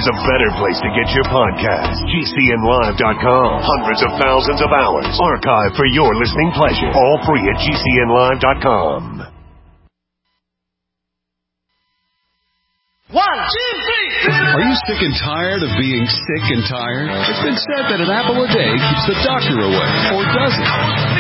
there's a better place to get your podcast. GCNlive.com. Hundreds of thousands of hours archived for your listening pleasure. All free at GCNlive.com. 1, 2, 3. Are you sick and tired of being sick and tired? It's been said that an apple a day keeps the doctor away. Or does it?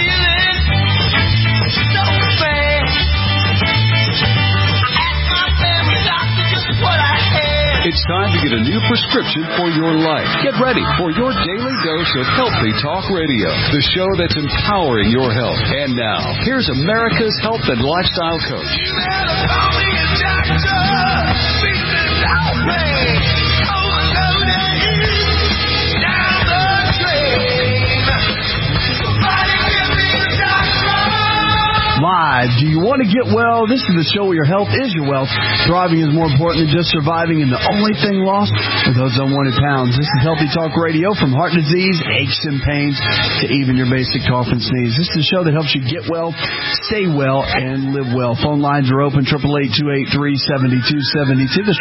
It's time to get a new prescription for your life. Get ready for your daily dose of Healthy Talk Radio, the show that's empowering your health. And now, here's America's health and lifestyle coach. Live. Do you want to get well? This is the show where your health is your wealth. Thriving is more important than just surviving, and the only thing lost are those unwanted pounds. This is Healthy Talk Radio, from heart disease, aches and pains, to even your basic cough and sneeze. This is the show that helps you get well, stay well, and live well. Phone lines are open, 888-283-7272. That's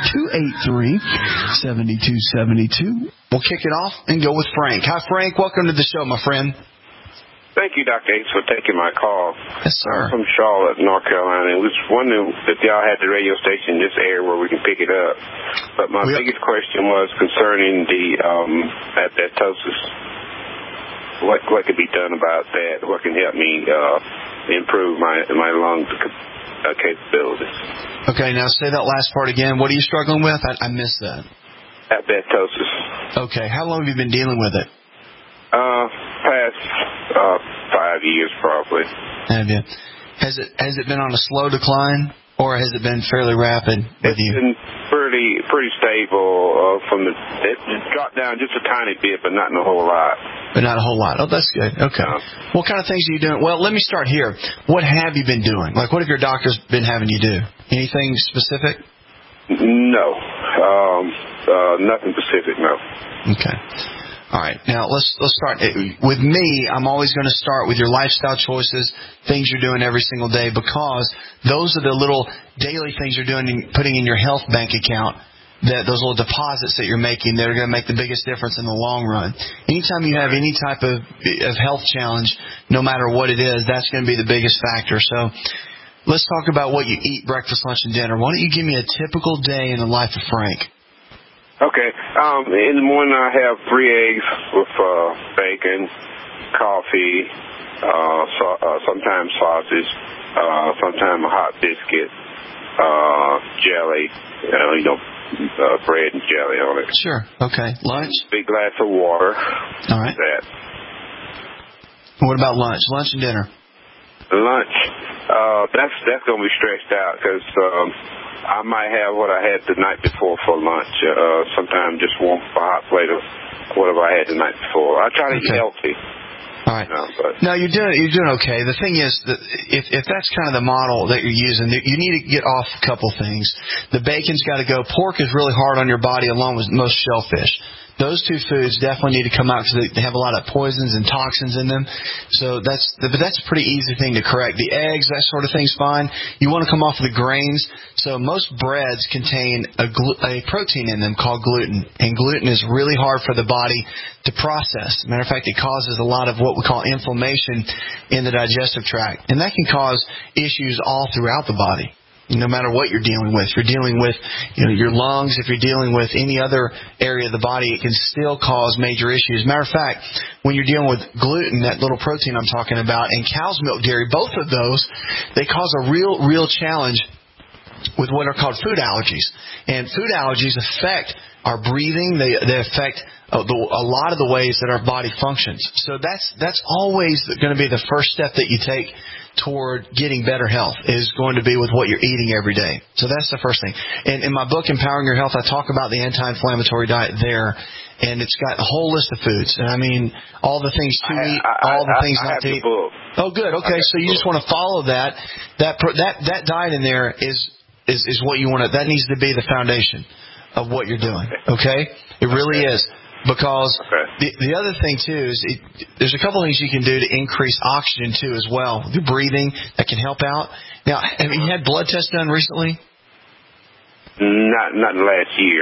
888-283-7272. We'll kick it off and go with Frank. Hi, Frank. Welcome to the show, my friend. Thank you, Dr. Ace, for taking my call. Yes, sir. I'm from Charlotte, North Carolina. I was wondering if y'all had the radio station in this area where we can pick it up. But my biggest question was concerning the asbestosis. What could be done about that? What can help me improve my lung capabilities? Okay, now say that last part again. What are you struggling with? I missed that. Asbestosis. Okay, how long have you been dealing with it? Past 5 years, probably. Have you? Has it been on a slow decline, or has it been fairly rapid with you? It's been pretty stable. It dropped down just a tiny bit, but not in a whole lot. But not a whole lot. Oh, that's good. Okay. What kind of things are you doing? Well, let me start here. What have you been doing? Like, what have your doctors been having you do? Anything specific? No. Nothing specific, no. Okay. All right. Now, let's start. With me, I'm always going to start with your lifestyle choices, things you're doing every single day, because those are the little daily things you're doing and putting in your health bank account, those little deposits that you're making that are going to make the biggest difference in the long run. Anytime you have any type of health challenge, no matter what it is, that's going to be the biggest factor. So let's talk about what you eat, breakfast, lunch, and dinner. Why don't you give me a typical day in the life of Frank? Okay. In the morning, I have 3 eggs with bacon, coffee, sometimes sausage, sometimes a hot biscuit, jelly, bread and jelly on it. Sure. Okay. Lunch? Big glass of water. All right. That. What about lunch? Lunch and dinner? Lunch. That's going to be stretched out because I might have what I had the night before for lunch. Sometimes just warm up a hot plate of whatever I had the night before. I try to eat healthy. All right. No, you're doing okay. The thing is that if that's kind of the model that you're using, you need to get off a couple things. The bacon's got to go. Pork is really hard on your body, along with most shellfish. Those two foods definitely need to come out because they have a lot of poisons and toxins in them. So that's a pretty easy thing to correct. The eggs, that sort of thing's fine. You want to come off of the grains. So most breads contain a protein in them called gluten. And gluten is really hard for the body to process. Matter of fact, it causes a lot of what we call inflammation in the digestive tract. And that can cause issues all throughout the body. No matter what you're dealing with. If you're dealing with your lungs, if you're dealing with any other area of the body, it can still cause major issues. Matter of fact, when you're dealing with gluten, that little protein I'm talking about, and cow's milk dairy, both of those, they cause a real challenge with what are called food allergies. And food allergies affect our breathing. They affect a lot of the ways that our body functions. So that's always going to be the first step that you take toward getting better health, is going to be with what you're eating every day. So that's the first thing. And in my book, Empowering Your Health, I talk about the anti-inflammatory diet there, and it's got a whole list of foods. And I mean, all the things to eat, all the things not to eat. Oh, good. Okay, so you just want to follow that. That diet in there is what you want to. That needs to be the foundation of what you're doing. Okay, it really is. Because the other thing, too, is there's a couple of things you can do to increase oxygen, too, as well. The breathing, that can help out. Now, have you had blood tests done recently? Not in the last year.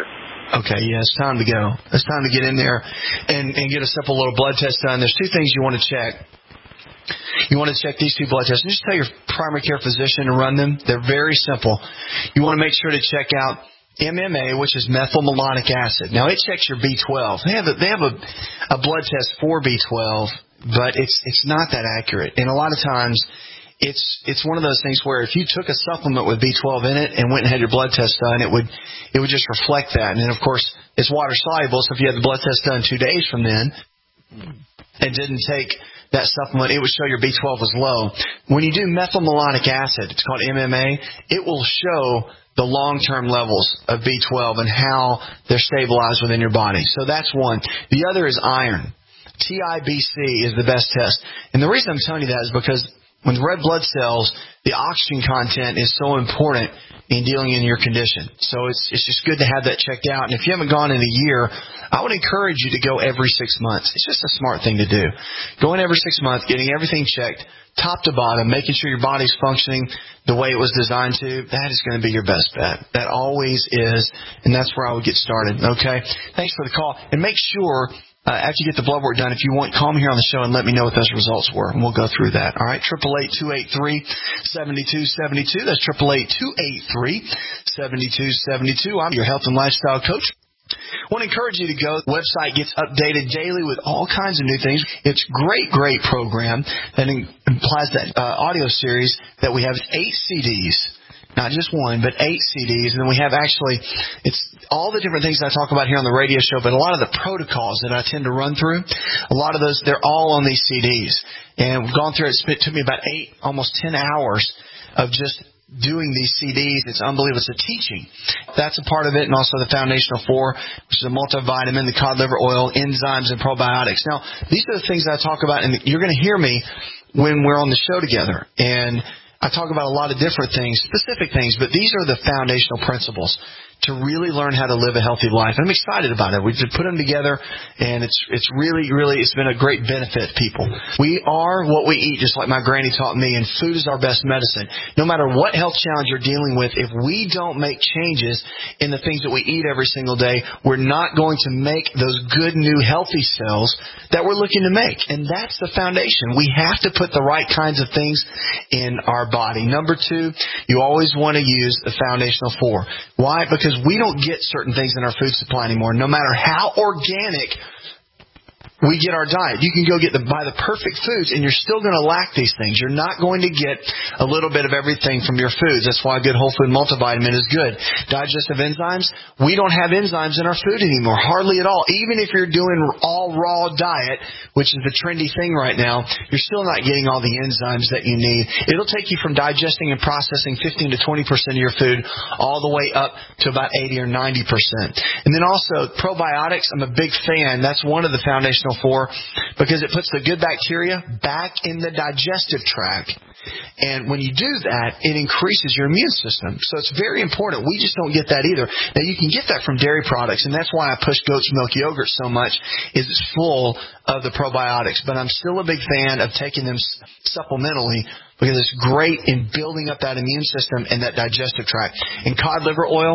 Okay, yeah, it's time to go. It's time to get in there and get a simple little blood test done. There's two things you want to check. You want to check these two blood tests. Just tell your primary care physician to run them. They're very simple. You want to make sure to check out MMA, which is methylmalonic acid. Now, it checks your B12. They have a blood test for B12, but it's not that accurate. And a lot of times, it's one of those things where if you took a supplement with B12 in it and went and had your blood test done, it would just reflect that. And then, of course, it's water soluble, so if you had the blood test done 2 days from then and didn't take that supplement, it would show your B12 was low. When you do methylmalonic acid, it's called MMA, it will show the long-term levels of B12 and how they're stabilized within your body. So that's one. The other is iron. TIBC is the best test. And the reason I'm telling you that is because with red blood cells, the oxygen content is so important in dealing in your condition. So it's just good to have that checked out. And if you haven't gone in a year, I would encourage you to go every 6 months. It's just a smart thing to do. Going every 6 months, getting everything checked, top to bottom, making sure your body's functioning the way it was designed to, that is going to be your best bet. That always is, and that's where I would get started, okay? Thanks for the call. And make sure, after you get the blood work done, if you want, call me here on the show and let me know what those results were, and we'll go through that. All right, 888-283-7272. That's 888-283-7272. I'm your health and lifestyle coach. I want to encourage you to go. The website gets updated daily with all kinds of new things. It's a great program that implies that audio series that we have 8 CDs. Not just one, but 8 CDs. And then we have it's all the different things that I talk about here on the radio show, but a lot of the protocols that I tend to run through, a lot of those, they're all on these CDs. And we've gone through it. It took me about 8, almost 10 hours of just doing these CDs. It's unbelievable. It's a teaching. That's a part of it. And also the Foundational 4, which is a multivitamin, the cod liver oil, enzymes, and probiotics. Now, these are the things that I talk about, and you're going to hear me when we're on the show together. And I talk about a lot of different things, specific things, but these are the foundational principles to really learn how to live a healthy life. I'm excited about it. We just put them together, and it's really, it's been a great benefit to people. We are what we eat, just like my granny taught me, and food is our best medicine. No matter what health challenge you're dealing with, if we don't make changes in the things that we eat every single day, we're not going to make those good, new, healthy cells that we're looking to make. And that's the foundation. We have to put the right kinds of things in our body. Number 2, you always want to use the Foundational 4. Why? Because we don't get certain things in our food supply anymore. No matter how organic we get our diet. You can go buy the perfect foods, and you're still going to lack these things. You're not going to get a little bit of everything from your foods. That's why a good whole food multivitamin is good. Digestive enzymes, we don't have enzymes in our food anymore, hardly at all. Even if you're doing all raw diet, which is the trendy thing right now, you're still not getting all the enzymes that you need. It'll take you from digesting and processing 15 to 20% of your food all the way up to about 80 or 90%. And then also probiotics, I'm a big fan. That's one of the foundational 4, because it puts the good bacteria back in the digestive tract. And when you do that, it increases your immune system. So it's very important. We just don't get that either. Now, you can get that from dairy products, and that's why I push goat's milk yogurt so much, is it's full of the probiotics. But I'm still a big fan of taking them supplementally, because it's great in building up that immune system and that digestive tract. And cod liver oil,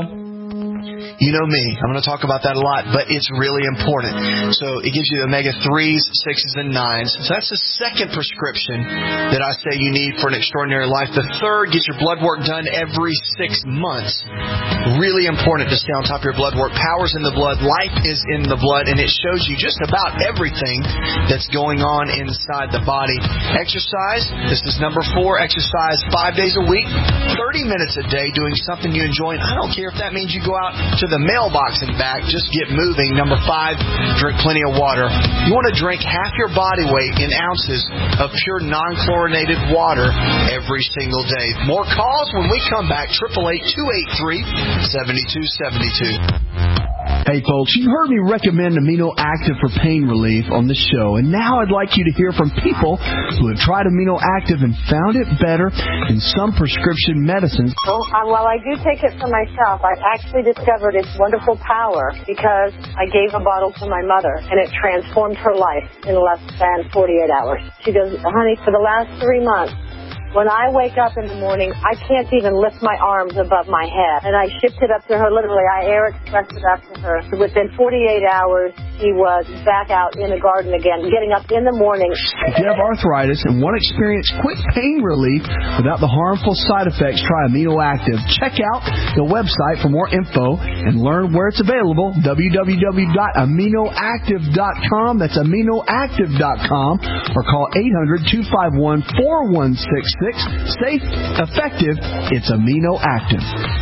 you know me, I'm going to talk about that a lot, but it's really important. So it gives you the omega-3s, 6s, and 9s. So that's the second prescription that I say you need for an extraordinary life. The third, get your blood work done every 6 months. Really important to stay on top of your blood work. Power's in the blood, life is in the blood, and it shows you just about everything that's going on inside the body. Exercise, this is number 4, exercise 5 days a week, 30 minutes a day, doing something you enjoy. And I don't care if that means you go out to the mailbox and back, just get moving. Number 5, drink plenty of water. You want to drink half your body weight in ounces of pure non-chlorinated water every single day. More calls when we come back. 888-283-7272. Hey folks, you heard me recommend Amino Active for pain relief on this show, and now I'd like you to hear from people who have tried Amino Active and found it better than some prescription medicines. Well, I do take it for myself. I've actually discovered its wonderful power because I gave a bottle to my mother, and it transformed her life in less than 48 hours. She goes, honey, for the last 3 months, When I wake up in the morning, I can't even lift my arms above my head. And I shipped it up to her, literally. I air expressed it up to her. Within 48 hours, she was back out in the garden again, getting up in the morning. If you have arthritis and want to experience quick pain relief without the harmful side effects, try Amino Active. Check out the website for more info and learn where it's available, www.aminoactive.com. That's aminoactive.com, or call 800-251-4166. Safe, effective, it's Amino Active.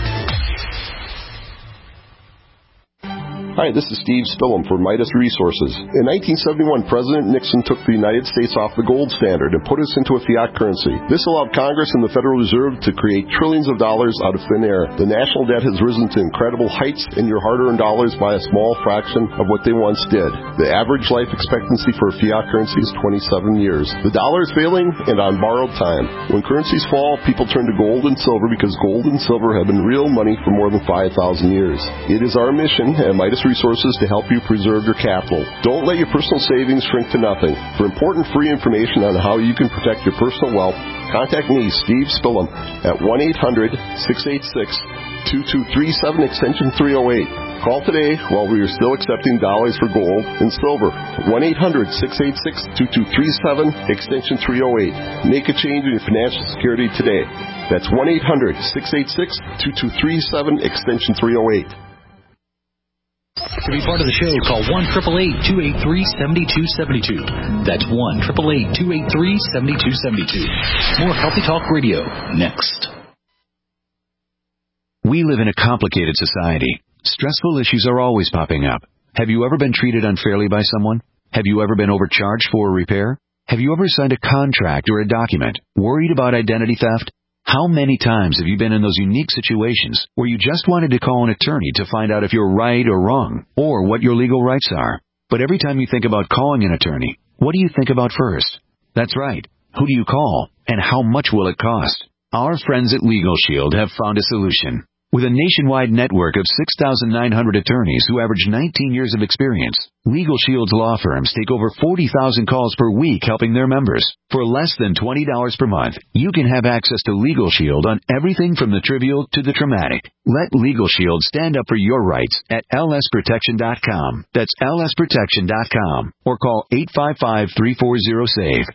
Hi, this is Steve Spillum for Midas Resources. In 1971, President Nixon took the United States off the gold standard and put us into a fiat currency. This allowed Congress and the Federal Reserve to create trillions of dollars out of thin air. The national debt has risen to incredible heights, and your hard-earned dollars by a small fraction of what they once did. The average life expectancy for a fiat currency is 27 years. The dollar is failing and on borrowed time. When currencies fall, people turn to gold and silver because gold and silver have been real money for more than 5,000 years. It is our mission at Midas Resources to help you preserve your capital. Don't let your personal savings shrink to nothing. For important free information on how you can protect your personal wealth, contact me, Steve Spillum, at 1-800-686-2237, extension 308. Call today while we are still accepting dollars for gold and silver. 1-800-686-2237, extension 308. Make a change in your financial security today. That's 1-800-686-2237, extension 308. To be part of the show, call 1-888-283-7272. That's 1-888-283-7272. More Healthy Talk Radio next. We live in a complicated society. Stressful issues are always popping up. Have you ever been treated unfairly by someone? Have you ever been overcharged for a repair? Have you ever signed a contract or a document? Worried about identity theft? How many times have you been in those unique situations where you just wanted to call an attorney to find out if you're right or wrong, or what your legal rights are? But every time you think about calling an attorney, what do you think about first? That's right. Who do you call, and how much will it cost? Our friends at Legal Shield have found a solution. With a nationwide network of 6,900 attorneys who average 19 years of experience, Legal Shield's law firms take over 40,000 calls per week helping their members. For less than $20 per month, you can have access to Legal Shield on everything from the trivial to the traumatic. Let Legal Shield stand up for your rights at lsprotection.com. That's lsprotection.com. Or call 855-340-SAVE,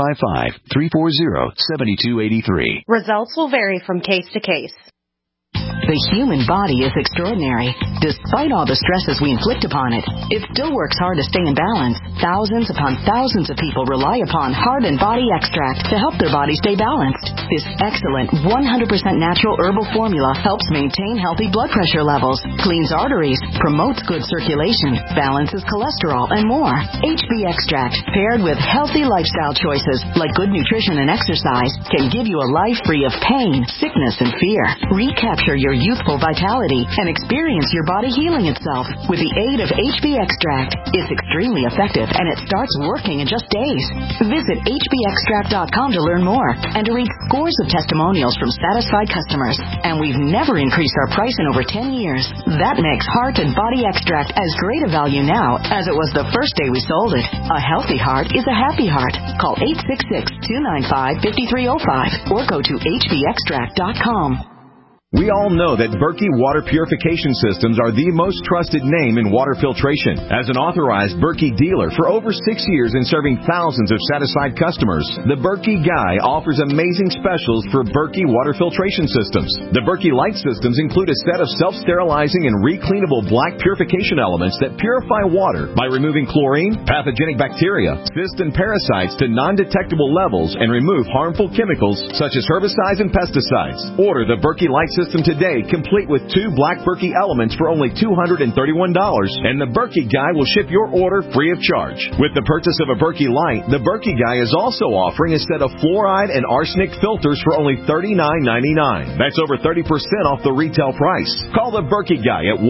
855-340-7283. Results will vary from case to case. The human body is extraordinary. Despite all the stresses we inflict upon it, it still works hard to stay in balance. Thousands upon thousands of people rely upon Heart and Body Extract to help their body stay balanced. This excellent 100% natural herbal formula helps maintain healthy blood pressure levels, cleans arteries, promotes good circulation, balances cholesterol, and more. HB Extract, paired with healthy lifestyle choices like good nutrition and exercise, can give you a life free of pain, sickness, and fear. Recapture your youthful vitality and experience your body healing itself with the aid of HB Extract. It's extremely effective and it starts working in just days. Visit hbextract.com to learn more and to read scores of testimonials from satisfied customers. And we've never increased our price in over 10 years. That makes Heart and Body Extract as great a value now as it was the first day we sold it. A healthy heart is a happy heart. Call 866-295-5305 or go to hbextract.com. We all know that Berkey Water Purification Systems are the most trusted name in water filtration. As an authorized Berkey dealer for over 6 years and serving thousands of satisfied customers, the Berkey Guy offers amazing specials for Berkey Water Filtration Systems. The Berkey Light Systems include a set of self-sterilizing and recleanable black purification elements that purify water by removing chlorine, pathogenic bacteria, cysts, and parasites to non-detectable levels and remove harmful chemicals such as herbicides and pesticides. Order the Berkey Light System today, complete with 2 black Berkey elements for only $231, and the Berkey Guy will ship your order free of charge. With the purchase of a Berkey Light, the Berkey Guy is also offering a set of fluoride and arsenic filters for only $39.99. That's over 30% off the retail price. Call the Berkey Guy at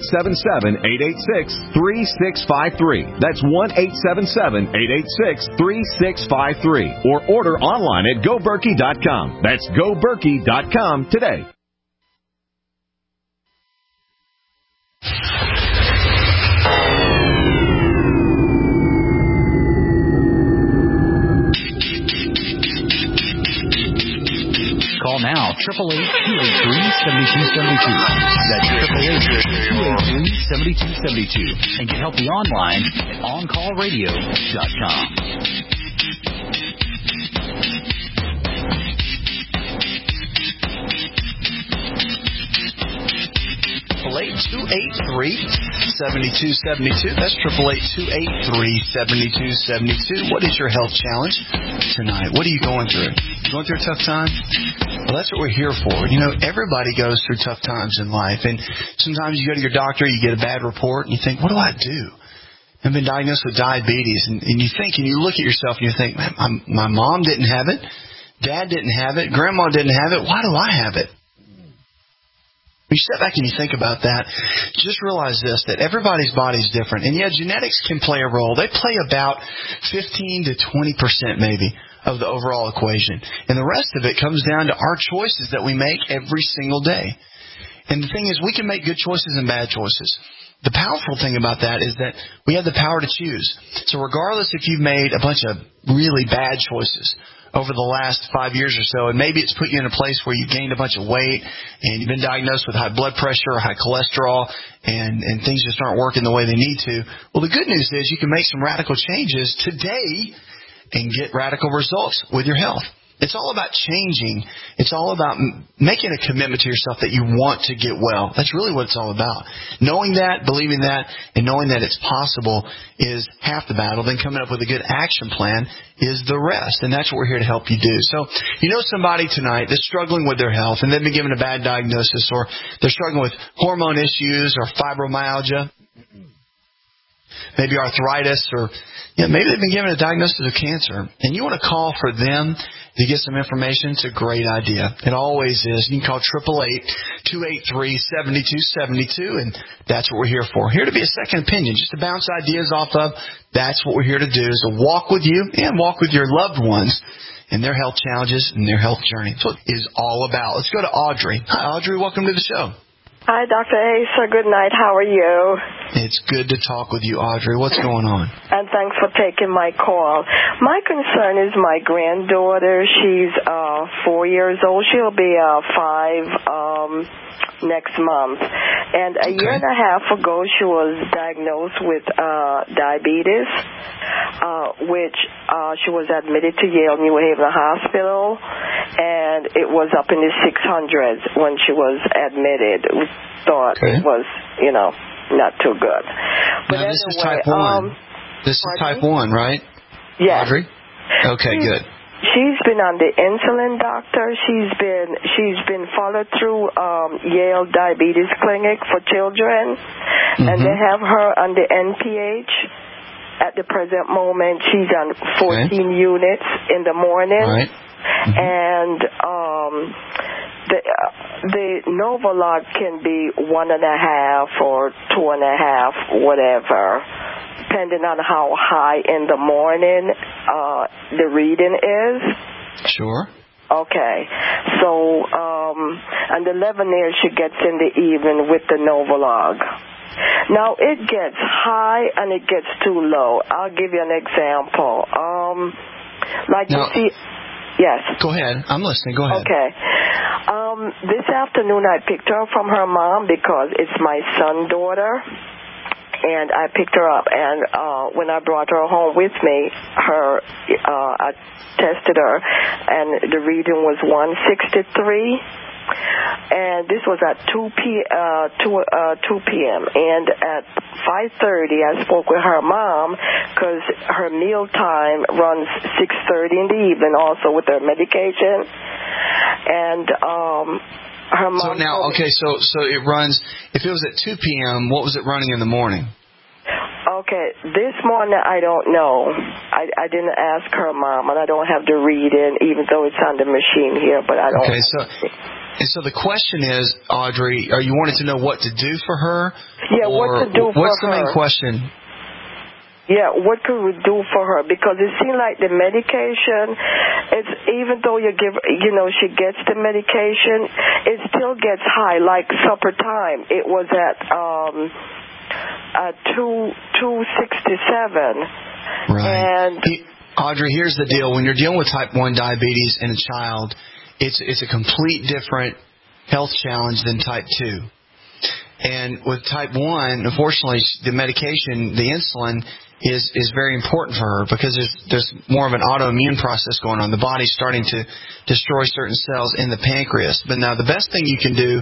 1-877-886-3653. That's 1-877-886-3653. Or order online at GoBerkey.com. That's GoBerkey.com today. 888-283-7272. That's 888-283-7272. And get healthy online at OnCallRadio.com. 888-283-7272. That's 888-283-7272. What is your health challenge tonight? What are you going through? You going through a tough time? Well, that's what we're here for. You know, everybody goes through tough times in life. And sometimes you go to your doctor, you get a bad report, and you think, what do I do? I've been diagnosed with diabetes. And you think, and you look at yourself, and you think, man, my mom didn't have it. Dad didn't have it. Grandma didn't have it. Why do I have it? When you step back and you think about that, just realize this, that everybody's body is different. And, yeah, genetics can play a role. They play about 15 to 20% maybe of the overall equation. And the rest of it comes down to our choices that we make every single day. And the thing is, we can make good choices and bad choices. The powerful thing about that is that we have the power to choose. So regardless if you've made a bunch of really bad choices over the last 5 years or so, and maybe it's put you in a place where you've gained a bunch of weight and you've been diagnosed with high blood pressure or high cholesterol and things just aren't working the way they need to. Well, the good news is you can make some radical changes today and get radical results with your health. It's all about changing. It's all about making a commitment to yourself that you want to get well. That's really what it's all about. Knowing that, believing that, and knowing that it's possible is half the battle. Then coming up with a good action plan is the rest. And that's what we're here to help you do. So, you know somebody tonight that's struggling with their health and they've been given a bad diagnosis, or they're struggling with hormone issues or fibromyalgia, maybe arthritis, or maybe they've been given a diagnosis of cancer, and you want to call for them to get some information. It's a great idea. It always is. You can call 888-283-7272, and that's what we're here for. Here to be a second opinion, just to bounce ideas off of. That's what we're here to do, is to walk with you and walk with your loved ones in their health challenges and their health journey. That's what it is all about. Let's go to Audrey. Hi, Audrey. Welcome to the show. Hi, Dr. Asa. Good night. How are you? It's good to talk with you, Audrey. What's going on? And thanks for taking my call. My concern is my granddaughter. She's 4 years old. She'll be 5 next month. And a year and a half ago, she was diagnosed with diabetes, which she was admitted to Yale New Haven Hospital, and it was up in the 600s when she was admitted. We thought it was, not too good. But now, this is type 1. This is type 1, right? Yes. Audrey? Okay, good. She's been on the insulin, doctor. She's been followed through Yale Diabetes Clinic for children, and they have her on the NPH. At the present moment, she's on 14 units in the morning, and the Novolog can be 1.5 or 2.5, whatever, depending on how high in the morning the reading is. Sure. Okay. So, and the Levoneer she gets in the evening with the Novolog. Now, it gets high and it gets too low. I'll give you an example. You see... Yes. Go ahead. I'm listening. Go ahead. Okay. This afternoon I picked her up from her mom because it's my son's daughter. And I picked her up, and when I brought her home with me, I tested her, and the reading was 163. And this was at 2 p.m. And at 5:30, I spoke with her mom because her meal time runs 6:30 in the evening, also with her medication. And her mom. So now, so it runs. If it was at 2 p.m., what was it running in the morning? Okay, this morning I don't know. I didn't ask her mom, and I don't have the reading, even though it's on the machine here. But I don't. Okay, so the question is, Audrey, are you wanting to know what to do for her? Yeah, what to do for her. What's the main question? Yeah, what could we do for her? Because it seems like the medication, it's even though she gets the medication, it still gets high. Like supper time, it was at 267. Right. And Audrey, here's the deal: when you're dealing with type 1 diabetes in a child, it's a complete different health challenge than type 2. And with type 1, unfortunately, the medication, the insulin, is very important for her because there's more of an autoimmune process going on. The body's starting to destroy certain cells in the pancreas. But now the best thing you can do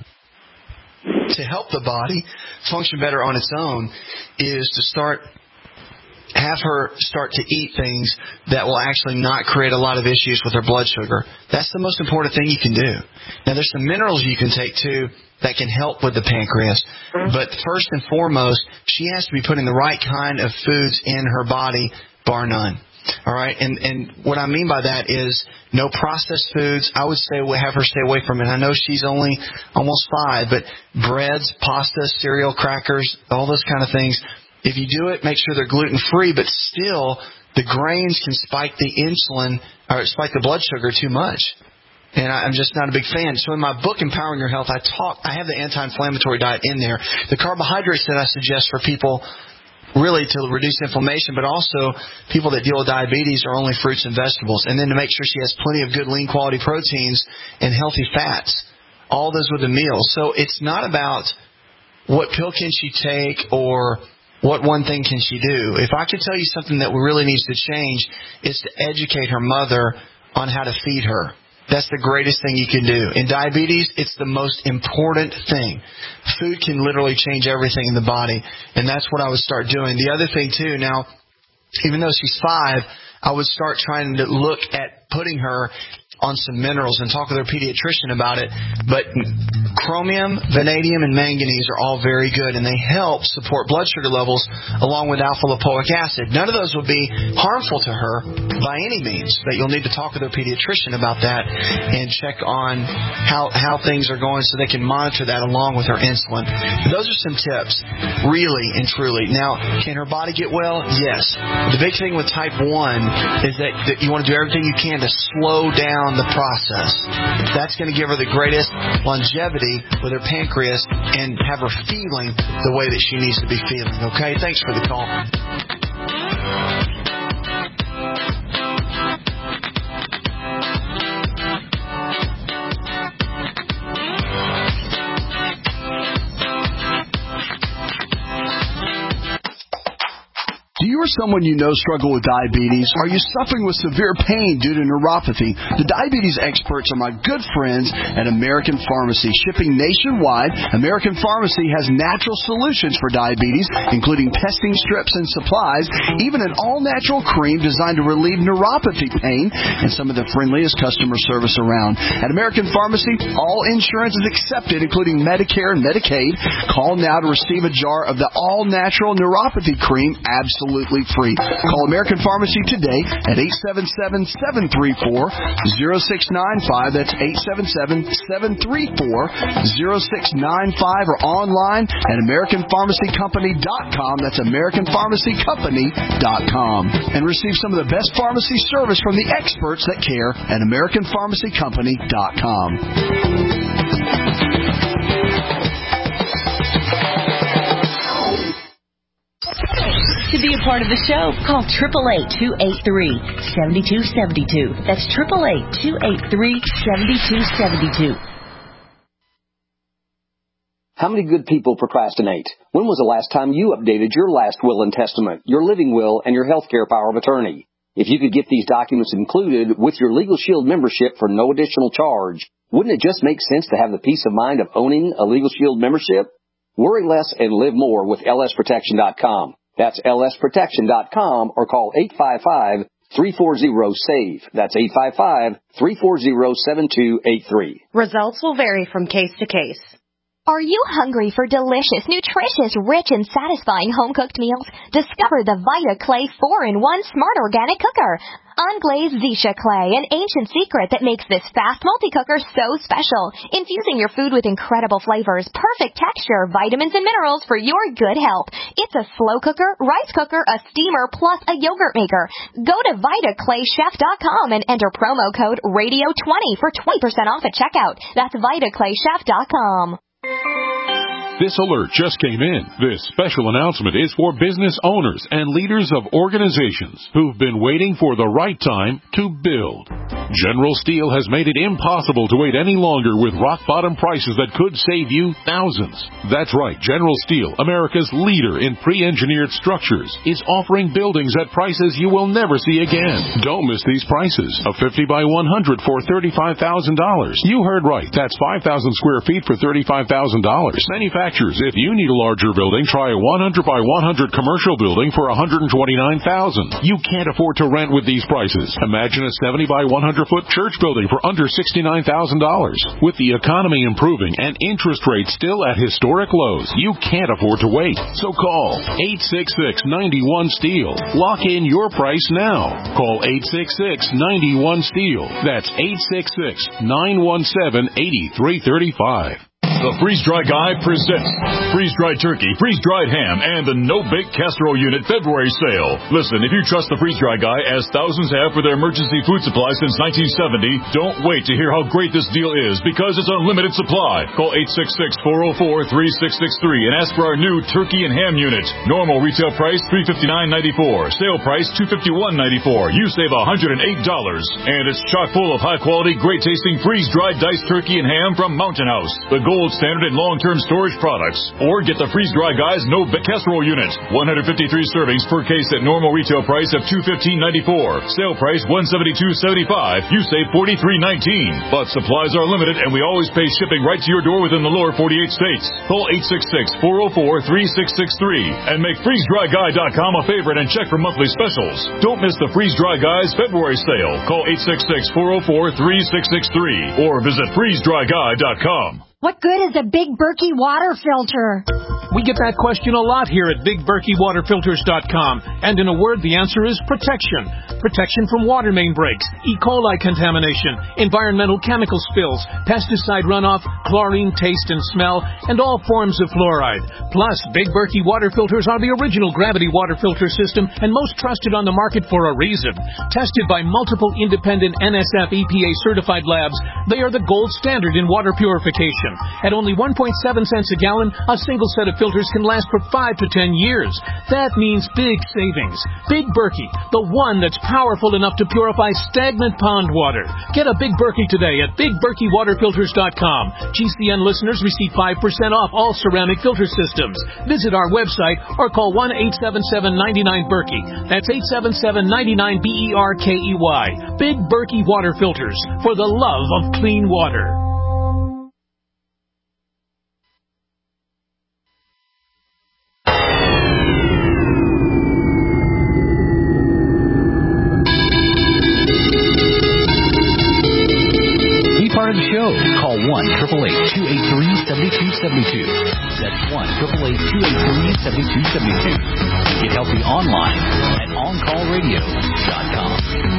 to help the body function better on its own is to have her start to eat things that will actually not create a lot of issues with her blood sugar. That's the most important thing you can do. Now, there's some minerals you can take, too, that can help with the pancreas. But first and foremost, she has to be putting the right kind of foods in her body, bar none. All right? And what I mean by that is no processed foods. I would have her stay away from it. I know she's only almost 5, but breads, pasta, cereal, crackers, all those kind of things. If you do it, make sure they're gluten-free, but still the grains can spike the insulin or spike the blood sugar too much. And I'm just not a big fan. So in my book, Empowering Your Health, I have the anti-inflammatory diet in there. The carbohydrates that I suggest for people really to reduce inflammation, but also people that deal with diabetes are only fruits and vegetables. And then to make sure she has plenty of good lean quality proteins and healthy fats. All those with the meals. So it's not about what pill can she take or what one thing can she do. If I could tell you something that really needs to change, it's to educate her mother on how to feed her. That's the greatest thing you can do. In diabetes, it's the most important thing. Food can literally change everything in the body, and that's what I would start doing. The other thing, too, now, even though she's 5, I would start trying to look at putting her on some minerals and talk with her pediatrician about it. But chromium, vanadium, and manganese are all very good, and they help support blood sugar levels along with alpha-lipoic acid. None of those will be harmful to her by any means, but you'll need to talk with her pediatrician about that and check on how things are going so they can monitor that along with her insulin. Those are some tips, really and truly. Now, can her body get well? Yes. The big thing with type 1 is that you want to do everything you can to slow down the process. That's going to give her the greatest longevity with her pancreas and have her feeling the way that she needs to be feeling. Okay? Thanks for the call. Do you or someone you know struggle with diabetes? Are you suffering with severe pain due to neuropathy? The diabetes experts are my good friends at American Pharmacy. Shipping nationwide, American Pharmacy has natural solutions for diabetes, including pesting strips and supplies, even an all-natural cream designed to relieve neuropathy pain, and some of the friendliest customer service around. At American Pharmacy, all insurance is accepted, including Medicare and Medicaid. Call now to receive a jar of the all-natural neuropathy cream absolutely free. Call American Pharmacy today at 877-734-0695. That's 877-734-0695 or online at AmericanPharmacyCompany.com. That's AmericanPharmacyCompany.com. And receive some of the best pharmacy service from the experts that care at AmericanPharmacyCompany.com. To be a part of the show, call 888-283-7272. That's 888-283-7272. How many good people procrastinate? When was the last time you updated your last will and testament, your living will, and your healthcare power of attorney? If you could get these documents included with your Legal Shield membership for no additional charge, wouldn't it just make sense to have the peace of mind of owning a Legal Shield membership? Worry less and live more with lsprotection.com. That's lsprotection.com or call 855-340-SAVE. That's 855-340-7283. Results will vary from case to case. Are you hungry for delicious, nutritious, rich, and satisfying home-cooked meals? Discover the Vita Clay 4-in-1 Smart Organic Cooker. Unglazed Zisha Clay, an ancient secret that makes this fast multi-cooker so special. Infusing your food with incredible flavors, perfect texture, vitamins, and minerals for your good health. It's a slow cooker, rice cooker, a steamer, plus a yogurt maker. Go to VitaClayChef.com and enter promo code Radio20 for 20% off at checkout. That's VitaClayChef.com. This alert just came in. This special announcement is for business owners and leaders of organizations who've been waiting for the right time to build. General Steel has made it impossible to wait any longer with rock-bottom prices that could save you thousands. That's right. General Steel, America's leader in pre-engineered structures, is offering buildings at prices you will never see again. Don't miss these prices. A 50 by 100 for $35,000. You heard right. That's 5,000 square feet for $35,000. Manufacturers, if you need a larger building, try a 100 by 100 commercial building for $129,000. You can't afford to rent with these prices. Imagine a 70 by 100-foot church building for under $69,000. With the economy improving and interest rates still at historic lows, you can't afford to wait. So call 866-91-STEEL. Lock in your price now. Call 866-91-STEEL. That's 866-917-8335. The Freeze-Dry Guy presents freeze-dried turkey, freeze-dried ham, and the no-bake casserole unit February sale. Listen, if you trust the Freeze-Dry Guy, as thousands have for their emergency food supply since 1970, don't wait to hear how great this deal is, because it's unlimited supply. Call 866-404-3663 and ask for our new turkey and ham unit. Normal retail price $359.94. Sale price $251.94. You save $108. And it's chock full of high-quality, great-tasting freeze-dried diced turkey and ham from Mountain House, the gold standard in long-term storage products. Or get the Freeze-Dry Guy's no-bake casserole unit. 153 servings per case at normal retail price of $215.94. Sale price $172.75. You save $43.19. But supplies are limited, and we always pay shipping right to your door within the lower 48 states. Call 866-404-3663 and make FreezeDryGuy.com a favorite and check for monthly specials. Don't miss the Freeze-Dry Guy's February sale. Call 866-404-3663 or visit FreezeDryGuy.com. What good is a Big Berkey water filter? We get that question a lot here at BigBerkeyWaterFilters.com. And in a word, the answer is protection. Protection from water main breaks, E. coli contamination, environmental chemical spills, pesticide runoff, chlorine taste and smell, and all forms of fluoride. Plus, Big Berkey water filters are the original gravity water filter system and most trusted on the market for a reason. Tested by multiple independent NSF EPA certified labs, they are the gold standard in water purification. At only 1.7 cents a gallon, a single set of filters can last for 5 to 10 years. That means big savings. Big Berkey, the one that's powerful enough to purify stagnant pond water. Get a Big Berkey today at BigBerkeyWaterFilters.com. GCN listeners receive 5% off all ceramic filter systems. Visit our website or call 1-877-99-BERKEY. That's 877-99-BERKEY. Big Berkey Water Filters, for the love of clean water. Part of the show. Call 1-888-283-7272. That's 1-888-283-7272. Get healthy online at OnCallRadio.com.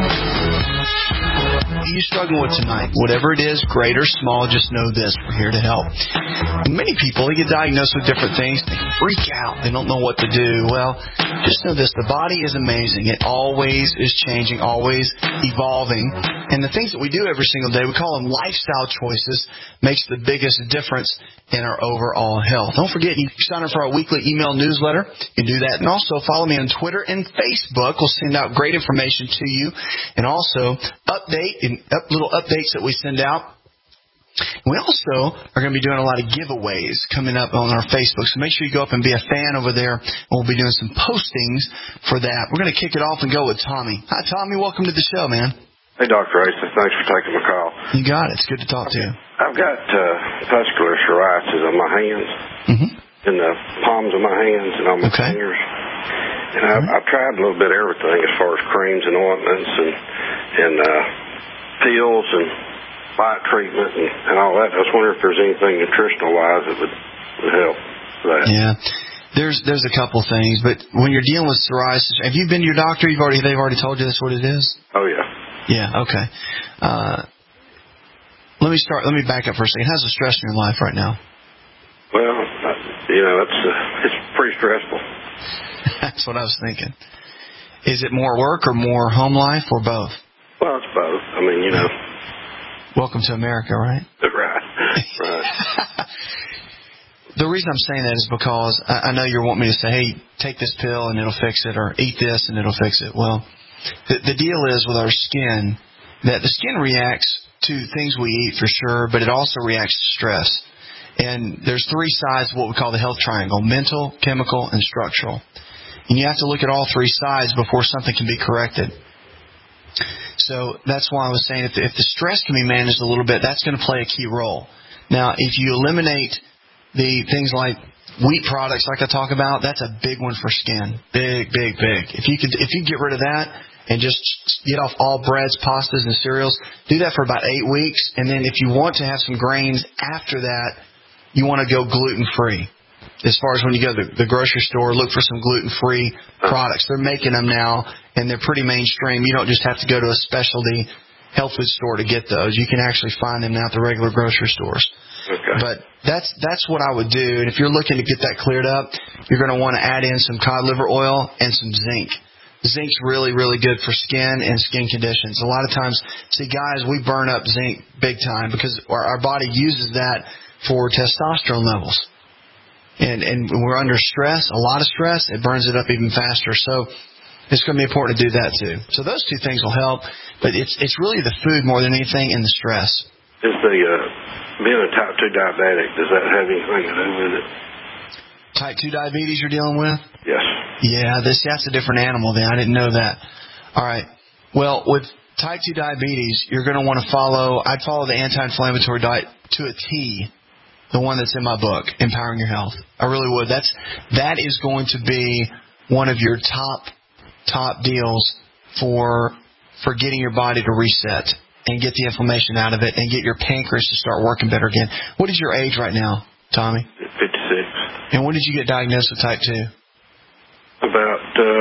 What are you struggling with tonight? Whatever it is, great or small, just know this. We're here to help. Many people, they get diagnosed with different things. They freak out. They don't know what to do. Well, just know this. The body is amazing. It always is changing, always evolving. And the things that we do every single day, we call them lifestyle choices, makes the biggest difference in our overall health. Don't forget, you can sign up for our weekly email newsletter. You can do that. And also follow me on Twitter and Facebook. We'll send out great information to you. And also little updates that we send out. We also are going to be doing a lot of giveaways coming up on our Facebook. So make sure you go up and be a fan over there. We'll be doing some postings for that. We're going to kick it off and go with Tommy. Hi, Tommy. Welcome to the show, man. Hey, Dr. Ace. Thanks for taking my call. You got it. It's good to talk to you. I've got pustular psoriasis on my hands, in the palms of my hands and on my fingers. And I've tried a little bit of everything as far as creams and ointments and pills and light treatment and all that. I was wondering if there's anything nutritional-wise that would help that. Yeah. There's a couple things, but when you're dealing with psoriasis, have you been to your doctor? They've already told you that's what it is? Oh, yeah. Yeah, okay. Let me back up for a second. How's the stress in your life right now? Well, it's pretty stressful. That's what I was thinking. Is it more work or more home life or both? Well, it's both. I mean, Welcome to America, right? Right. the reason I'm saying that is because I know you're wanting me to say, hey, take this pill and it'll fix it, or eat this and it'll fix it. Well, the deal is with our skin that the skin reacts to things we eat for sure, but it also reacts to stress. And there's three sides of what we call the health triangle: mental, chemical, and structural. And you have to look at all three sides before something can be corrected. So that's why I was saying if the stress can be managed a little bit, that's going to play a key role. Now, if you eliminate the things like wheat products, like I talk about, that's a big one for skin. Big, big, big. If you get rid of that and just get off all breads, pastas, and cereals, do that for about 8 weeks. And then if you want to have some grains after that, you want to go gluten-free. As far as when you go to the grocery store, look for some gluten-free products. They're making them now, and they're pretty mainstream. You don't just have to go to a specialty health food store to get those. You can actually find them now at the regular grocery stores. Okay. But that's what I would do. And if you're looking to get that cleared up, you're going to want to add in some cod liver oil and some zinc. Zinc's really, really good for skin and skin conditions. A lot of times, see, guys, we burn up zinc big time because our body uses that for testosterone levels. And when we're under stress, a lot of stress, it burns it up even faster. So it's going to be important to do that too. So those two things will help, but it's really the food more than anything and the stress. Is the being a type 2 diabetic, does that have anything to do with it? Type 2 diabetes you're dealing with? Yes. Yeah, that's a different animal then. I didn't know that. All right. Well, with type 2 diabetes, you're going to want to I'd follow the anti-inflammatory diet to a T. The one that's in my book, Empowering Your Health. I really would. That is going to be one of your top deals for getting your body to reset and get the inflammation out of it and get your pancreas to start working better again. What is your age right now, Tommy? 56. And when did you get diagnosed with type 2? About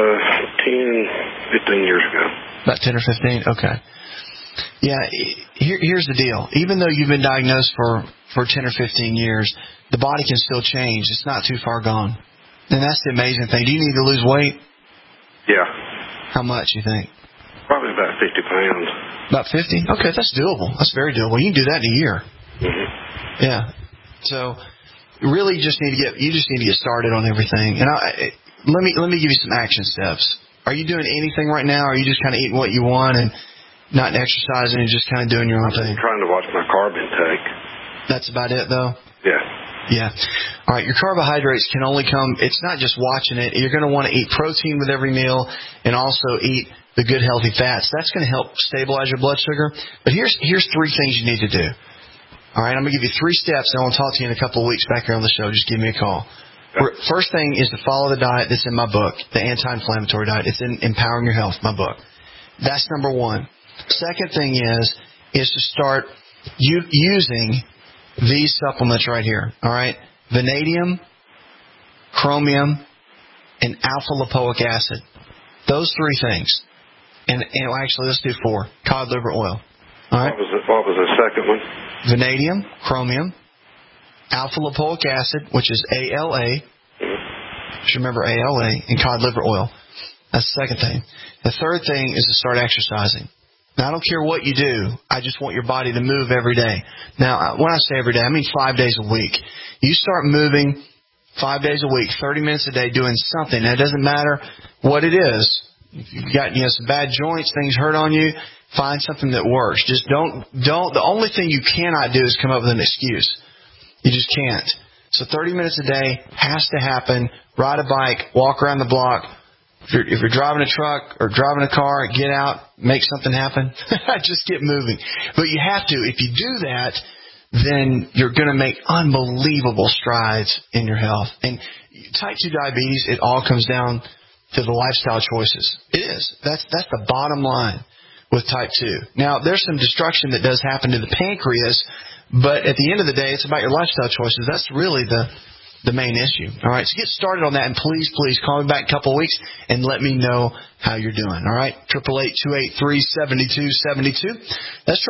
10, 15 years ago. About 10 or 15? Okay. Yeah, here's the deal. Even though you've been diagnosed for 10 or 15 years, the body can still change. It's not too far gone. And that's the amazing thing. Do you need to lose weight? Yeah. How much, you think? Probably about 50 pounds. About 50? Okay, that's doable. That's very doable. You can do that in a year. Mm-hmm. Yeah. So, really, you just need to get started on everything. And let me give you some action steps. Are you doing anything right now, or are you just kind of eating what you want and not exercising and just kind of doing your own thing? I'm trying to watch my carb intake. That's about it, though? Yeah. Yeah. All right, your carbohydrates can only come, it's not just watching it. You're going to want to eat protein with every meal and also eat the good, healthy fats. That's going to help stabilize your blood sugar. But here's 3 things you need to do. All right, I'm going to give you 3 steps, and I want to talk to you in a couple of weeks back here on the show. Just give me a call. Okay. First thing is to follow the diet that's in my book, the anti-inflammatory diet. It's in Empowering Your Health, my book. That's number 1. Second thing is to start using these supplements right here. All right, vanadium, chromium, and alpha-lipoic acid. Those 3 things. And actually, let's do 4. Cod liver oil. All right. What was the second one? Vanadium, chromium, alpha-lipoic acid, which is ALA. You should remember ALA, and cod liver oil. That's the second thing. The third thing is to start exercising. Now, I don't care what you do. I just want your body to move every day. Now, when I say every day, I mean 5 days a week. You start moving 5 days a week, 30 minutes a day, doing something. Now, it doesn't matter what it is. If you've got some bad joints, things hurt on you, find something that works. Just don't. The only thing you cannot do is come up with an excuse. You just can't. So 30 minutes a day has to happen. Ride a bike, walk around the block. If you're driving a truck or driving a car, get out, make something happen. Just get moving. But you have to. If you do that, then you're going to make unbelievable strides in your health. And type 2 diabetes, it all comes down to the lifestyle choices. It is. That's the bottom line with type 2. Now, there's some destruction that does happen to the pancreas, but at the end of the day, it's about your lifestyle choices. That's really the main issue. All right, so get started on that, and please call me back in a couple of weeks and let me know how you're doing. All right, 888-283-7272. That's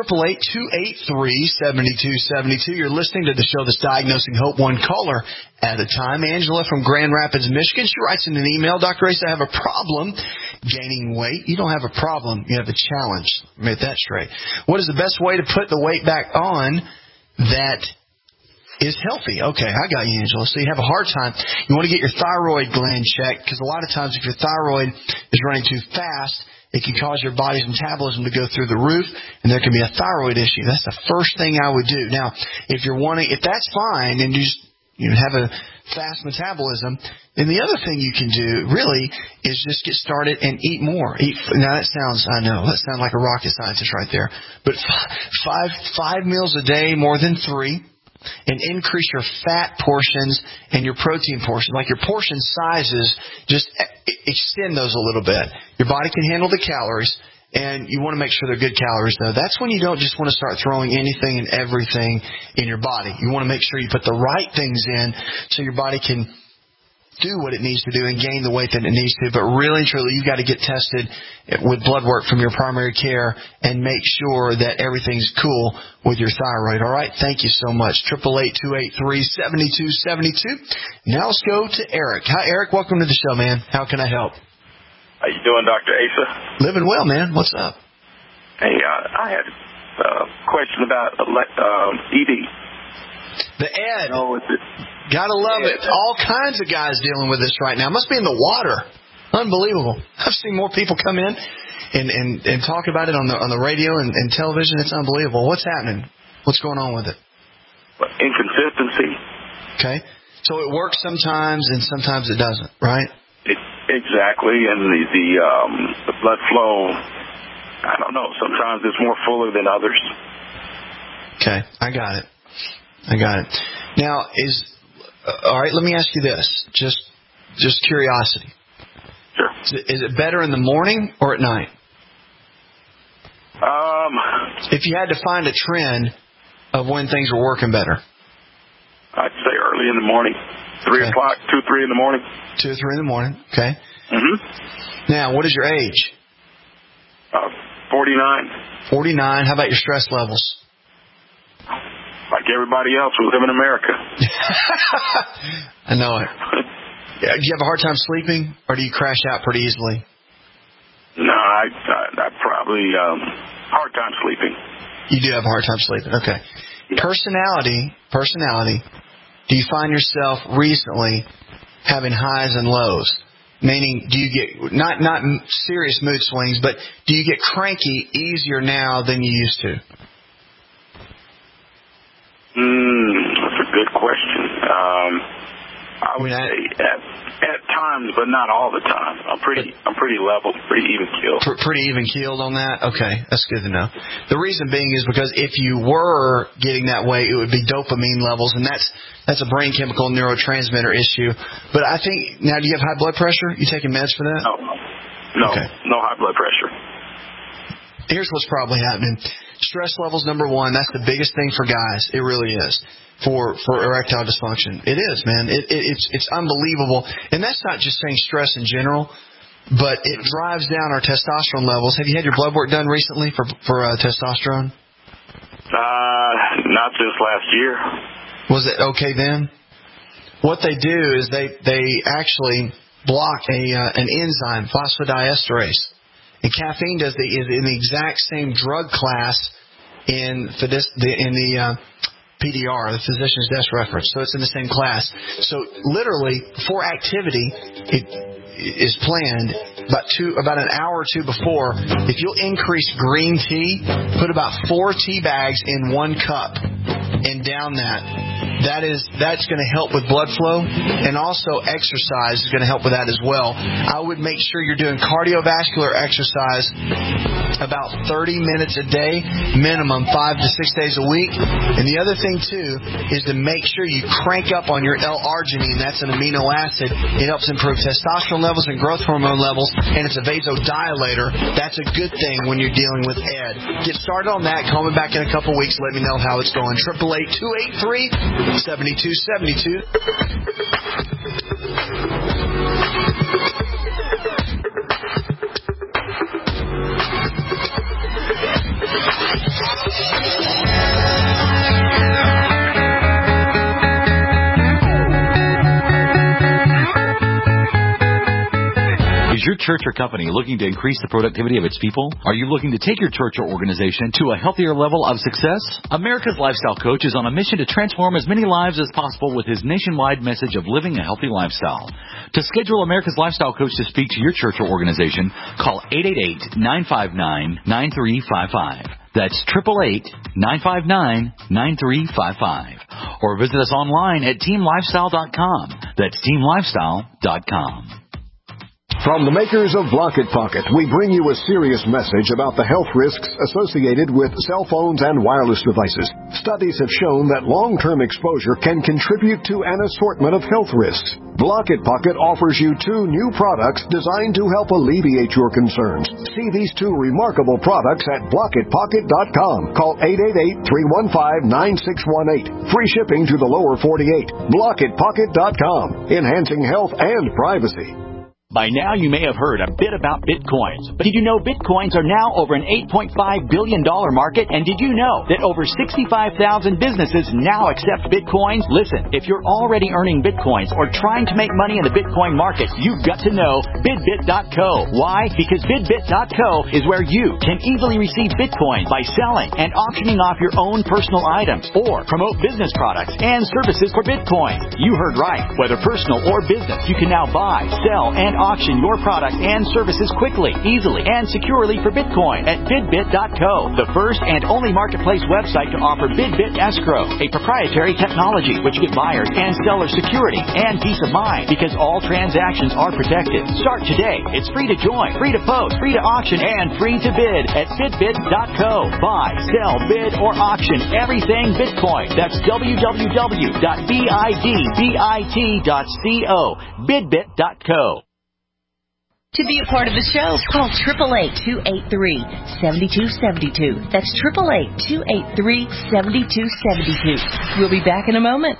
888-283-7272. You're listening to the show that's diagnosing hope one caller at a time. Angela from Grand Rapids, Michigan. She writes in an email, Dr. Ace, I have a problem gaining weight. You don't have a problem. You have a challenge. Make that straight. What is the best way to put the weight back on that is healthy. Okay, I got you, Angela. So you have a hard time. You want to get your thyroid gland checked, because a lot of times if your thyroid is running too fast, it can cause your body's metabolism to go through the roof, and there can be a thyroid issue. That's the first thing I would do. Now, if that's fine, and you have a fast metabolism, then the other thing you can do really is just get started and eat more. Now that sounds like a rocket scientist right there, but five meals a day, more than 3. And increase your fat portions and your protein portions. Like your portion sizes, just extend those a little bit. Your body can handle the calories, and you want to make sure they're good calories, though. That's when you don't just want to start throwing anything and everything in your body. You want to make sure you put the right things in so your body can do what it needs to do and gain the weight that it needs to. But really and truly, you've got to get tested with blood work from your primary care and make sure that everything's cool with your thyroid. All right? Thank you so much. 888-283-7272. Now let's go to Eric. Hi, Eric. Welcome to the show, man. How can I help? How you doing, Dr. Asa? Living well, man. What's up? Hey, I had a question about ED. The ED. Gotta love it. All kinds of guys dealing with this right now. Must be in the water. Unbelievable. I've seen more people come in and talk about it on the radio and television. It's unbelievable. What's happening? What's going on with it? Inconsistency. Okay. So it works sometimes and sometimes it doesn't, right? Exactly. And the blood flow, I don't know. Sometimes it's more fuller than others. Okay. I got it. Now, all right, let me ask you this. Just curiosity. Sure. Is it better in the morning or at night? If you had to find a trend of when things were working better. I'd say early in the morning. 3 o'clock, 2, 3 in the morning. 2 or 3 in the morning. Okay. Mm-hmm. Now, what is your age? 49. 49. How about your stress levels? Like everybody else who live in America. I know it. Do you have a hard time sleeping, or do you crash out pretty easily? No, I probably hard time sleeping. You do have a hard time sleeping. Okay. Yeah. Personality. Do you find yourself recently having highs and lows? Meaning, do you get not serious mood swings, but do you get cranky easier now than you used to? That's a good question. I would say at times, but not all the time. I'm pretty level, pretty even keeled. Pretty even keeled on that? Okay, that's good to know. The reason being is because if you were getting that way, it would be dopamine levels, and that's a brain chemical neurotransmitter issue. But I think, now, do you have high blood pressure? You taking meds for that? No, okay. No high blood pressure. Here's what's probably happening. Stress levels, number one. That's the biggest thing for guys. It really is. For erectile dysfunction. It is, man. It's unbelievable. And that's not just saying stress in general, but it drives down our testosterone levels. Have you had your blood work done recently for testosterone? Not since last year. Was it okay then? What they do is they actually block an enzyme, phosphodiesterase. And caffeine is in the exact same drug class in the PDR, the physician's desk reference. So it's in the same class. So literally, before activity is planned, about an hour or two before, if you'll increase green tea, put about 4 tea bags in 1 cup and down that's going to help with blood flow, and also exercise is going to help with that as well. I would make sure you're doing cardiovascular exercise about 30 minutes a day, minimum 5 to 6 days a week. And the other thing, too, is to make sure you crank up on your L-arginine. That's an amino acid. It helps improve testosterone levels and growth hormone levels, and it's a vasodilator. That's a good thing when you're dealing with ED. Get started on that. Call me back in a couple weeks. Let me know how it's going. 888-283-7272. Is Is your church or company looking to increase the productivity of its people? Are you looking to take your church or organization to a healthier level of success? America's Lifestyle Coach is on a mission to transform as many lives as possible with his nationwide message of living a healthy lifestyle. To schedule America's Lifestyle Coach to speak to your church or organization, call 888-959-9355. That's 888-959-9355. Or visit us online at teamlifestyle.com. That's teamlifestyle.com. From the makers of Blocket Pocket, we bring you a serious message about the health risks associated with cell phones and wireless devices. Studies have shown that long-term exposure can contribute to an assortment of health risks. Blocket Pocket offers you 2 new products designed to help alleviate your concerns. See these 2 remarkable products at BlocketPocket.com. Call 888-315-9618. Free shipping to the lower 48. BlocketPocket.com. Enhancing health and privacy. By now, you may have heard a bit about Bitcoins. But did you know Bitcoins are now over an $8.5 billion market? And did you know that over 65,000 businesses now accept Bitcoins? Listen, if you're already earning Bitcoins or trying to make money in the Bitcoin market, you've got to know BidBit.co. Why? Because BidBit.co is where you can easily receive Bitcoins by selling and auctioning off your own personal items or promote business products and services for Bitcoin. You heard right. Whether personal or business, you can now buy, sell, and auction your product and services quickly, easily, and securely for Bitcoin at BidBit.co, the first and only marketplace website to offer BidBit Escrow, a proprietary technology which gives buyers and sellers security and peace of mind because all transactions are protected. Start today. It's free to join, free to post, free to auction, and free to bid at BidBit.co. Buy, sell, bid, or auction everything Bitcoin. That's www.bidbit.co. BidBit.co. To be a part of the show, call 888-283-7272. That's 888-283-7272. We'll be back in a moment.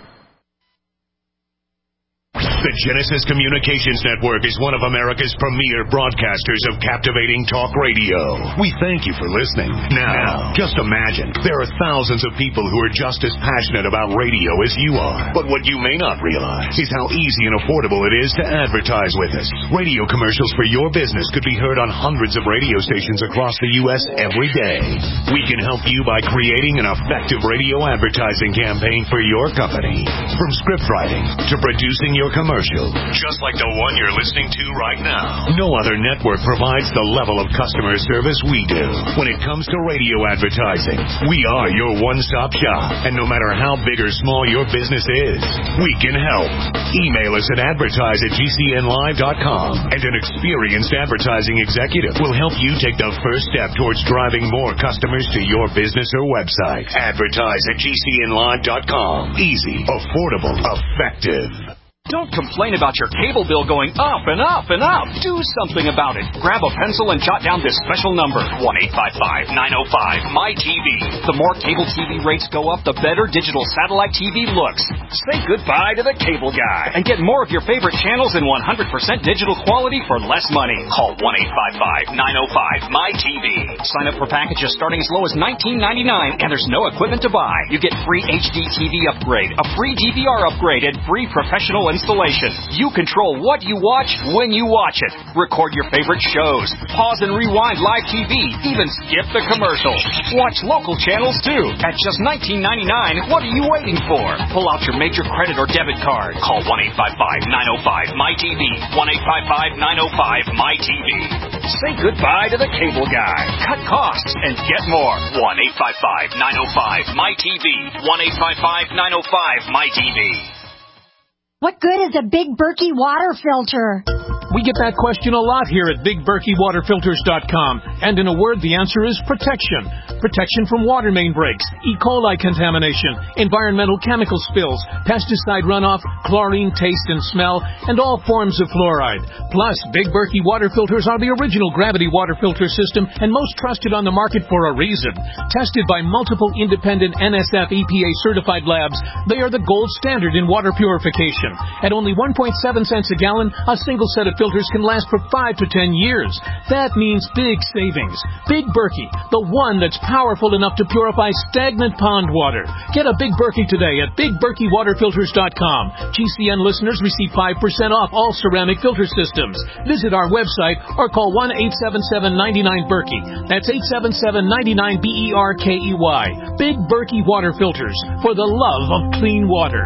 The Genesis Communications Network is one of America's premier broadcasters of captivating talk radio. We thank you for listening. Now, just imagine, there are thousands of people who are just as passionate about radio as you are. But what you may not realize is how easy and affordable it is to advertise with us. Radio commercials for your business could be heard on hundreds of radio stations across the U.S. every day. We can help you by creating an effective radio advertising campaign for your company. From script writing to producing your commercial, just like the one you're listening to right now. No other network provides the level of customer service we do. When it comes to radio advertising, we are your one-stop shop. And no matter how big or small your business is, we can help. Email us at advertise@gcnlive.com, and an experienced advertising executive will help you take the first step towards driving more customers to your business or website. Advertise@gcnlive.com. Easy, affordable, effective. Don't complain about your cable bill going up and up and up. Do something about it. Grab a pencil and jot down this special number, 1-855-905-MY-TV. The more cable TV rates go up, the better digital satellite TV looks. Say goodbye to the cable guy and get more of your favorite channels in 100% digital quality for less money. Call 1-855-905-MY-TV. Sign up for packages starting as low as $19.99, and there's no equipment to buy. You get free HD TV upgrade, a free DVR upgrade, and free professional installation. You control what you watch when you watch it. Record your favorite shows. Pause and rewind live TV. Even skip the commercials. Watch local channels too. At just $19.99, what are you waiting for? Pull out your major credit or debit card. Call 1-855-905-MY-TV. 1-855-905-MY-TV. Say goodbye to the cable guy. Cut costs and get more. 1-855-905-MY-TV. 1-855-905-MY-TV. What good is a Big Berkey water filter? We get that question a lot here at BigBerkeyWaterFilters.com. And in a word, the answer is protection. Protection from water main breaks, E. coli contamination, environmental chemical spills, pesticide runoff, chlorine taste and smell, and all forms of fluoride. Plus, Big Berkey water filters are the original gravity water filter system and most trusted on the market for a reason. Tested by multiple independent NSF EPA certified labs, they are the gold standard in water purification. At only 1.7 cents a gallon, a single set of filters can last for 5 to 10 years. That means big savings. Big Berkey, the one that's powerful enough to purify stagnant pond water. Get a Big Berkey today at BigBerkeyWaterFilters.com. GCN listeners receive 5% off all ceramic filter systems. Visit our website or call 1-877-99-BERKEY. That's 877-99-BERKEY. Big Berkey Water Filters, for the love of clean water.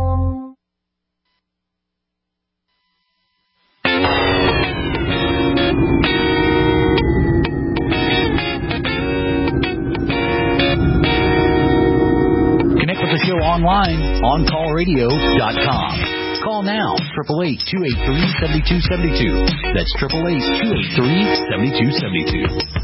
Connect with the show online on callradio.com. Call now, 888-283-7272. That's 888-283-7272.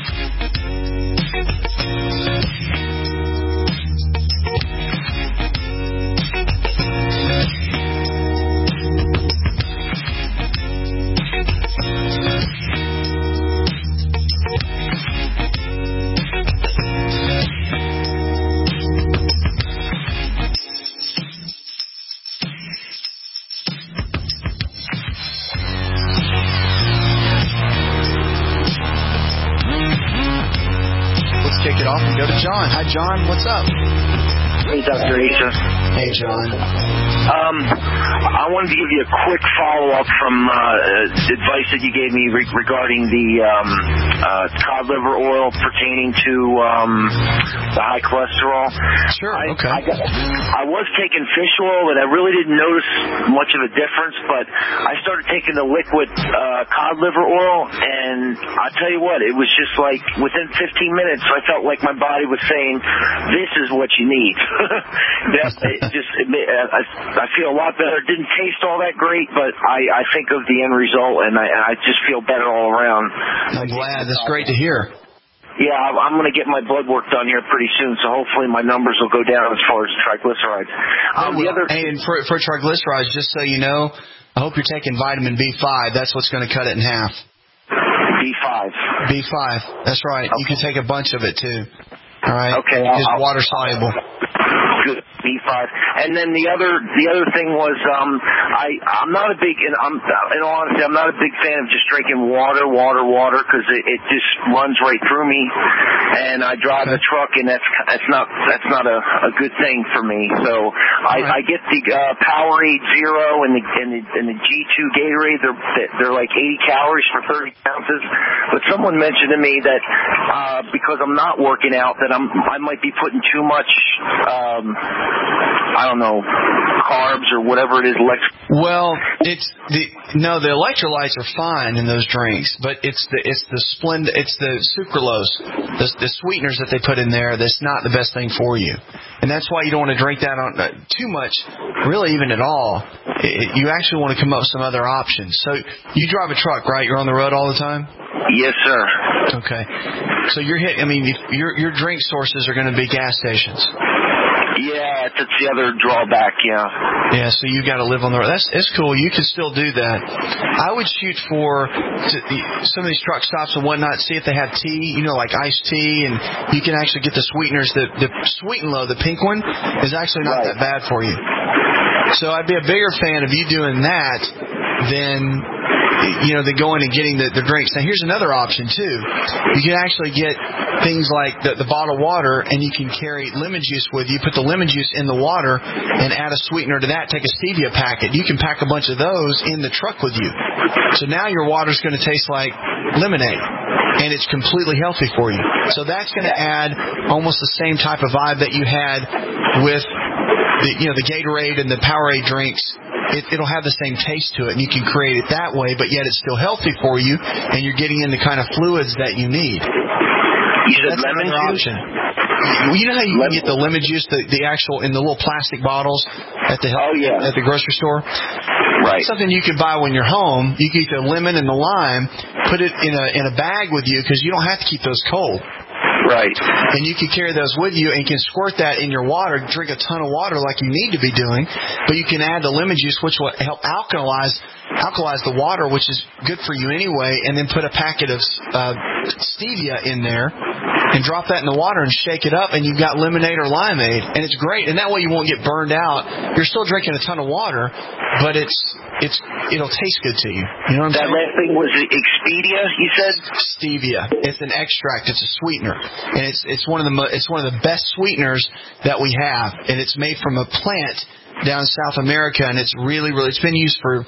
John. Hi, John. What's up? Hey, Dr. Asa. Hey, John. I wanted to give you a quick follow-up from advice that you gave me regarding the cod liver oil pertaining to the high cholesterol. Sure, okay. I was taking fish oil, and I really didn't notice much of a difference, but I started taking the liquid cod liver oil, and I tell you what, it was just like within 15 minutes, I felt like my body was saying, this is what you need. I feel a lot better. It didn't taste all that great, but I think of the end result, and I just feel better all around. I'm glad. That's great to hear. Yeah, I'm going to get my blood work done here pretty soon, so hopefully my numbers will go down as far as triglycerides. And for triglycerides, just so you know, I hope you're taking vitamin B5. That's what's going to cut it in half. B5. B5. That's right. Okay. You can take a bunch of it, too. All right? Okay. It's water-soluble. Good. B5. And then the other thing was I'm not a big, in all honesty, I'm not a big fan of just drinking water because it just runs right through me, and I drive the truck, and that's not a good thing for me. So I get the Powerade Zero and the G2 Gatorade. They're like 80 calories for 30 ounces. But someone mentioned to me that because I'm not working out, that I might be putting too much I don't know, carbs or whatever it is. Well, the electrolytes are fine in those drinks, but it's the sucralose, the sweeteners that they put in there. That's not the best thing for you, and that's why you don't want to drink that on too much, really, even at all. You actually want to come up with some other options. So you drive a truck, right? You're on the road all the time? Yes, sir. Okay. So your drink sources are going to be gas stations. Yeah, that's the other drawback, yeah. Yeah, so you got to live on the road. That's cool. You can still do that. I would shoot for some of these truck stops and whatnot, see if they have tea, like iced tea, and you can actually get the sweeteners. The Sweet and Low, the pink one, is actually not that bad for you. So I'd be a bigger fan of you doing that than they go in and getting the drinks. Now, here's another option, too. You can actually get things like the bottled water, and you can carry lemon juice with you. Put the lemon juice in the water and add a sweetener to that. Take a stevia packet. You can pack a bunch of those in the truck with you. So now your water's going to taste like lemonade, and it's completely healthy for you. So that's going to add almost the same type of vibe that you had with the Gatorade and the Powerade drinks. It'll have the same taste to it, and you can create it that way, but yet it's still healthy for you, and you're getting in the kind of fluids that you need. You said lemon juice? You know how you can get the lemon juice, the actual in the little plastic bottles at the grocery store? Right. Something you could buy when you're home. You can get the lemon and the lime, put it in a bag with you because you don't have to keep those cold. Right. And you can carry those with you and you can squirt that in your water, drink a ton of water like you need to be doing, but you can add the lemon juice, which will help alkalize the water, which is good for you anyway, and then put a packet of stevia in there, and drop that in the water and shake it up, and you've got lemonade or limeade, and it's great. And that way you won't get burned out. You're still drinking a ton of water, but it'll taste good to you. You know what I'm saying? That last thing was Expedia, you said? Stevia. It's an extract. It's a sweetener, and it's one of the best sweeteners that we have, and it's made from a plant down in South America, and it's really, really, it's been used for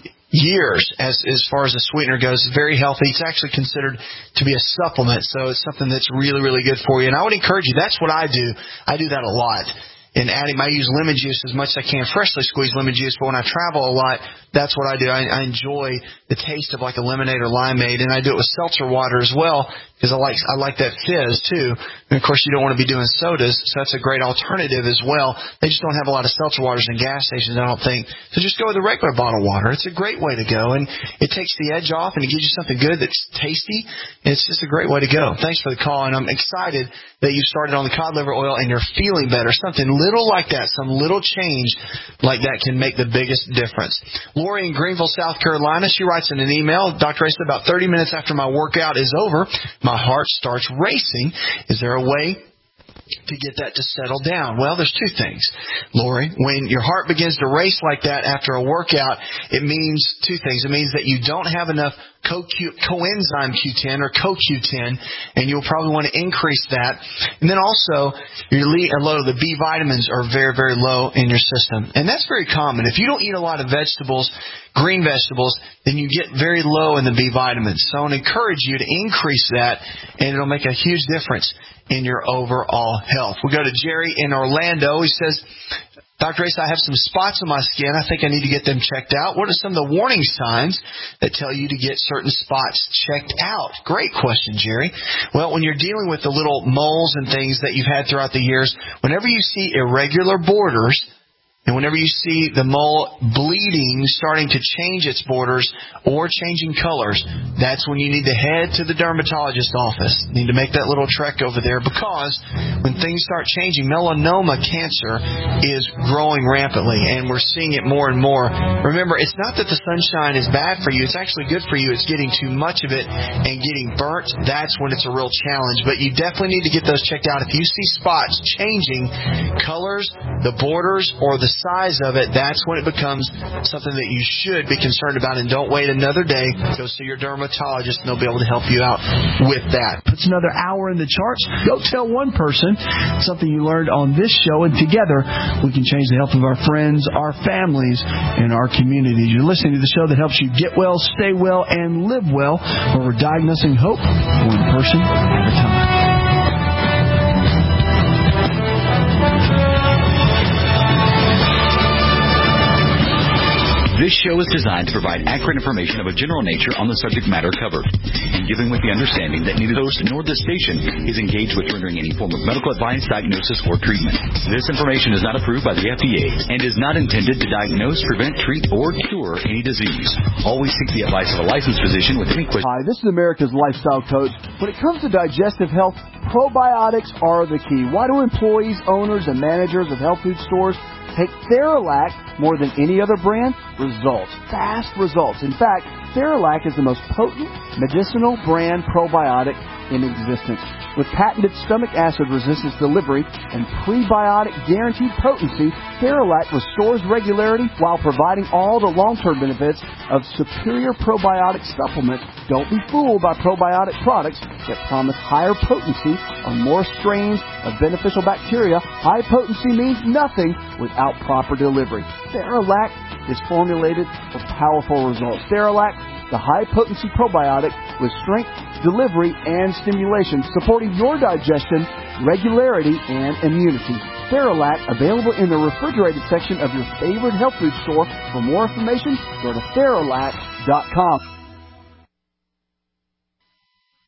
years as far as the sweetener goes. It's very healthy. It's actually considered to be a supplement, so it's something that's really, really good for you. And I would encourage you, that's what I do. I do that a lot. And I use lemon juice as much as I can, freshly squeezed lemon juice, but when I travel a lot, that's what I do. I enjoy the taste of like a lemonade or limeade, and I do it with seltzer water as well, because I like that fizz too. And of course you don't want to be doing sodas, so that's a great alternative as well. They just don't have a lot of seltzer waters in gas stations, I don't think. So just go with the regular bottled water. It's a great way to go, and it takes the edge off, and it gives you something good that's tasty. And it's just a great way to go. Thanks for the call, and I'm excited that you started on the cod liver oil and you're feeling better. Something little like that, some little change like that can make the biggest difference. Lori in Greenville, South Carolina, she writes in an email, Dr. Asa, about 30 minutes after my workout is over, my heart starts racing. Is there a way to get that to settle down? Well, there's two things, Lori. When your heart begins to race like that after a workout, it means two things. It means that you don't have enough coenzyme Q10 or CoQ10, and you'll probably want to increase that. And then also, the B vitamins are very, very low in your system. And that's very common. If you don't eat a lot of vegetables, green vegetables, then you get very low in the B vitamins. So I want to encourage you to increase that, and it'll make a huge difference in your overall health. We go to Jerry in Orlando. He says, Dr. Ace, I have some spots on my skin. I think I need to get them checked out. What are some of the warning signs that tell you to get certain spots checked out? Great question, Jerry. Well, when you're dealing with the little moles and things that you've had throughout the years, whenever you see irregular borders, and whenever you see the mole bleeding, starting to change its borders or changing colors, that's when you need to head to the dermatologist's office. You need to make that little trek over there, because when things start changing, melanoma cancer is growing rampantly, and we're seeing it more and more. Remember, it's not that the sunshine is bad for you. It's actually good for you. It's getting too much of it and getting burnt. That's when it's a real challenge. But you definitely need to get those checked out. If you see spots changing colors, the borders, or the size of it, that's when it becomes something that you should be concerned about. And don't wait another day. Go see your dermatologist, and they'll be able to help you out with that. Puts another hour in the charts. Go tell one person something you learned on this show, and together we can change the health of our friends, our families, and our communities. You're listening to the show that helps you get well, stay well, and live well, where we're diagnosing hope one person at a time. This show is designed to provide accurate information of a general nature on the subject matter covered, and given with the understanding that neither the host nor this station is engaged with rendering any form of medical advice, diagnosis, or treatment. This information is not approved by the FDA and is not intended to diagnose, prevent, treat, or cure any disease. Always seek the advice of a licensed physician with any question. Hi, this is America's Lifestyle Coach. When it comes to digestive health, probiotics are the key. Why do employees, owners, and managers of health food stores take Theralac more than any other brand? Results. Fast results. In fact, Theralac is the most potent medicinal brand probiotic in existence. With patented stomach acid resistance delivery and prebiotic guaranteed potency, Theralac restores regularity while providing all the long-term benefits of superior probiotic supplements. Don't be fooled by probiotic products that promise higher potency or more strains of beneficial bacteria. High potency means nothing without proper delivery. Theralac is formulated for powerful results. Theralac, the high-potency probiotic with strength, delivery, and stimulation, supporting your digestion, regularity, and immunity. Theralac, available in the refrigerated section of your favorite health food store. For more information, go to Theralac.com.